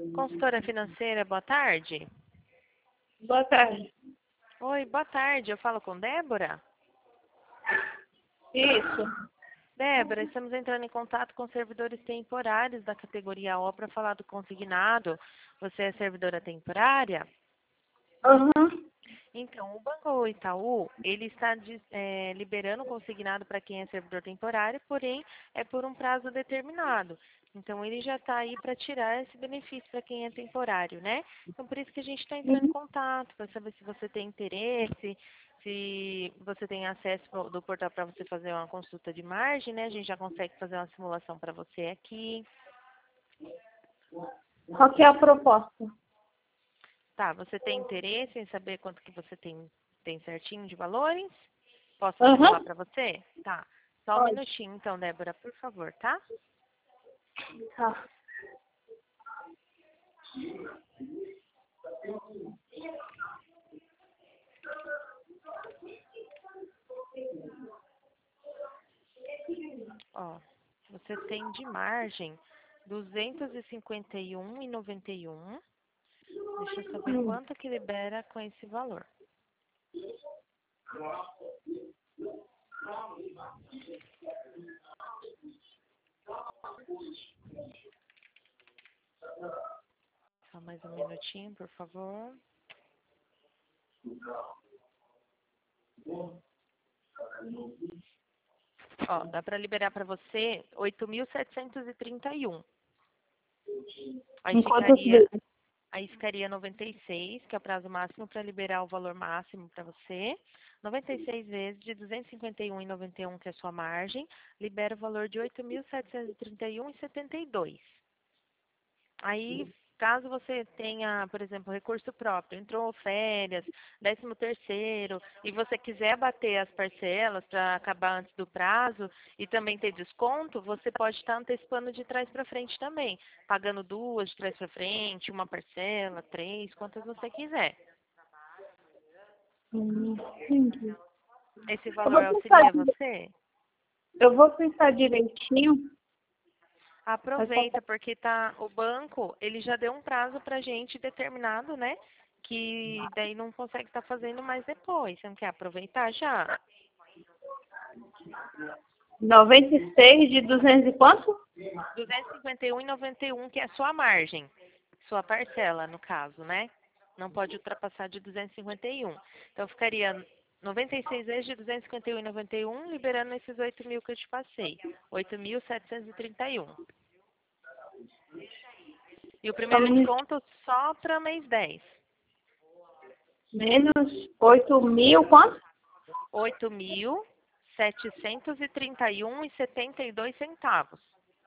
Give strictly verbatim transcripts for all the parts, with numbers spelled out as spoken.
Consultora financeira, boa tarde. Boa tarde. Oi, boa tarde. Eu falo com Débora? Isso. Débora, estamos entrando em contato com servidores temporários da categoria O para falar do consignado. Você é servidora temporária? Uhum. Então, o Banco Itaú, ele está de- é, liberando o consignado para quem é servidor temporário, porém é por um prazo determinado. Então, ele já está aí para tirar esse benefício para quem é temporário, né? Então, por isso que a gente está entrando em Uhum. contato, para saber se você tem interesse, se você tem acesso pro- do portal para você fazer uma consulta de margem, né? A gente já consegue fazer uma simulação para você aqui. Qual que é a proposta? Tá, você tem interesse em saber quanto que você tem, tem certinho de valores? Posso simular Uhum. para você? Tá. Só um Pode. minutinho, então, Débora, por favor, tá? Tá. Ó, você tem de margem duzentos e cinquenta e um e noventa e um. Deixa eu saber Hum. quanto que libera com esse valor. Só mais um minutinho, por favor. Ó, dá para liberar para você oito mil setecentos e trinta e um. Aí Em quantas ficaria, vezes? aí ficaria noventa e seis, que é o prazo máximo para liberar o valor máximo para você. noventa e seis vezes de duzentos e cinquenta e um e noventa e um, que é a sua margem, libera o valor de oito mil setecentos e trinta e um e setenta e dois. Aí, caso você tenha, por exemplo, recurso próprio, entrou férias, décimo terceiro, e você quiser abater as parcelas para acabar antes do prazo e também ter desconto, você pode estar antecipando de trás para frente também, pagando duas de trás para frente, uma parcela, três, quantas você quiser. Hum, entendi. Esse Eu valor vou pensar, auxilia dire- você? eu vou pensar direitinho. Mas só- Aproveita, porque tá, o banco, ele já deu um prazo pra gente determinado, né? Que daí não consegue estar fazendo mais depois. Você não quer aproveitar já? noventa e seis de duzentos e quanto? duzentos e cinquenta e um e noventa e um, que é a sua margem. Sua parcela, no caso, né? Não pode ultrapassar de duzentos e cinquenta e um. Então, ficaria noventa e seis vezes de duzentos e cinquenta e um e noventa e um, liberando esses oito mil que eu te passei. oito mil setecentos e trinta e um. E o Só um primeiro minutinho. desconto só para mês dez. Menos oito mil, quanto? oito mil setecentos e trinta e um e setenta e dois centavos.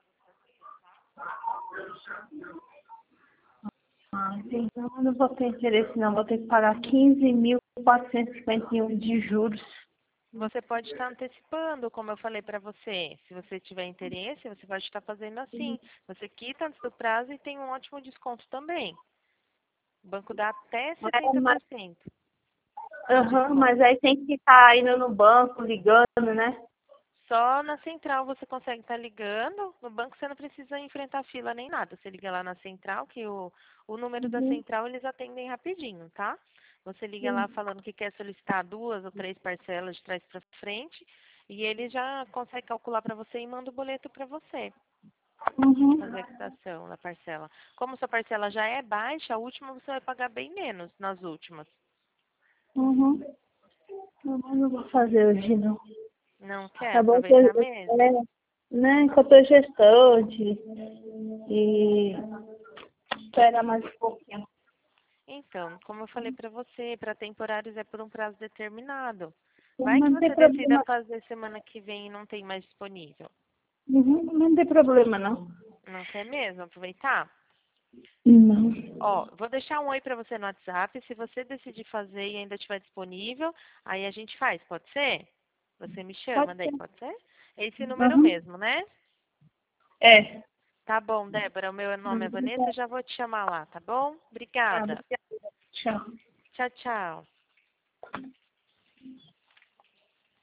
Ah, entendi. Não, eu não vou ter interesse, não. Vou ter que pagar quinze mil quatrocentos e cinquenta e um de juros. Você pode estar antecipando, como eu falei para você. Se você tiver interesse, você pode estar fazendo assim. Você quita antes do prazo e tem um ótimo desconto também. O banco dá até É, setenta mas, por cento de aham, desconto. mas aí tem que ficar indo no banco, ligando, né? Só na central você consegue estar ligando. No banco você não precisa enfrentar fila nem nada. Você liga lá na central, que o, o número da Uhum. central eles atendem rapidinho, tá? Você liga lá Sim. falando que quer solicitar duas ou três parcelas de trás para frente e ele já consegue calcular para você e manda o boleto para você Uhum. fazer a quitação da parcela. Como sua parcela já é baixa, a última você vai pagar bem menos nas últimas. Uhum. Eu não vou fazer hoje, não. Não quer Tá bom que eu, aproveitar eu- mesmo? é, né, que eu tô gestante e espera mais um pouquinho. Então, como eu falei para você, para temporários é por um prazo determinado. Mas Vai que não tem você decida problema. fazer semana que vem e não tem mais disponível. Uhum, não tem problema, não. Não quer mesmo aproveitar? Não. Ó, vou deixar um oi para você no WhatsApp. Se você decidir fazer e ainda estiver disponível, aí a gente faz, pode ser? Você me Pode chama daí, ser. pode ser? É esse número Uhum. mesmo, né? É. Tá bom, Débora. O meu nome é Vanessa, Obrigada. já vou te chamar lá, tá bom? Tá, Obrigada. obrigada. Tchau. Tchau, tchau.